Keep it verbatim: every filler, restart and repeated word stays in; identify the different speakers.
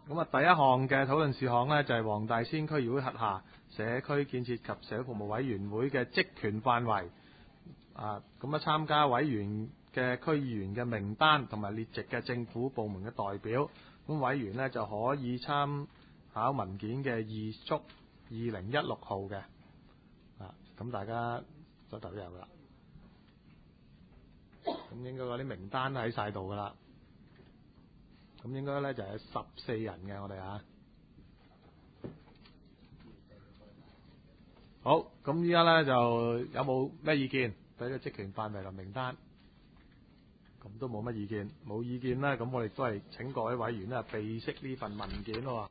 Speaker 1: 咁啊，第一項嘅討論事項呢，就係黃大仙區議會轄下社區建設及社會服務委員會嘅職權範圍。啊，咁啊，參加委員嘅區議員嘅名單同埋列席嘅政府部門嘅代表，咁委員呢就可以參考文件嘅二叔二零一六號嘅。啊，咁大家手頭都有噶啦。咁應該嗰啲名單都喺晒度噶啦。咁應該咧就係十四人嘅我哋啊。好，咁依家咧就有冇咩意見對呢個職權範圍同名單？咁都冇乜意見，冇意見啦。咁我哋都係請各位委員咧備悉呢份文件咯。